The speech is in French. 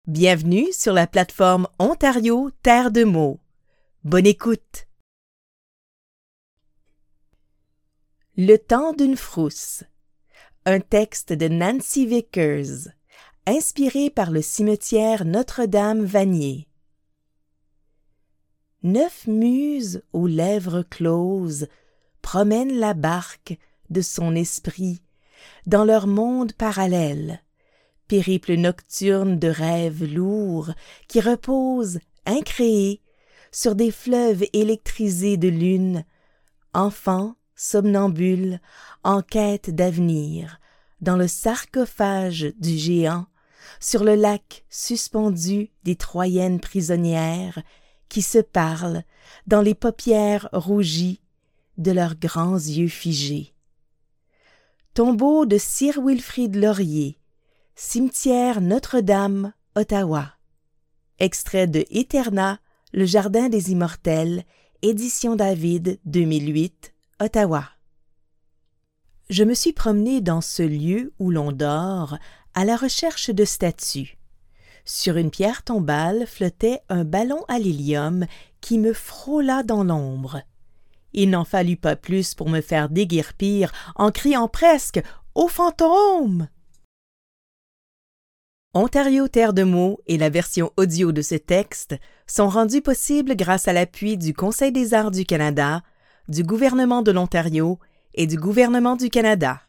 Bienvenue sur la plateforme Ontario Terre de mots. Bonne écoute! Le temps d'une frousse. Un texte de Nancy Vickers, inspiré par le cimetière Notre-Dame-Vanier. 9 muses aux lèvres closes promènent la barque de son esprit dans leur monde parallèle. Périple nocturne de rêves lourds qui reposent, incréés, sur des fleuves électrisés de lune, enfants, somnambules, en quête d'avenir, dans le sarcophage du géant, sur le lac suspendu des Troyennes prisonnières qui se parlent dans les paupières rougies de leurs grands yeux figés. Tombeau de Sir Wilfrid Laurier, Cimetière Notre-Dame, Ottawa. Extrait de Eterna, Le Jardin des Immortels, édition David, 2008, Ottawa. Je me suis promenée dans ce lieu où l'on dort à la recherche de statues. Sur une pierre tombale flottait un ballon à l'hélium qui me frôla dans l'ombre. Il n'en fallut pas plus pour me faire déguerpir en criant presque « Au fantôme !» Ontario Terre de mots et la version audio de ce texte sont rendus possibles grâce à l'appui du Conseil des arts du Canada, du gouvernement de l'Ontario et du gouvernement du Canada.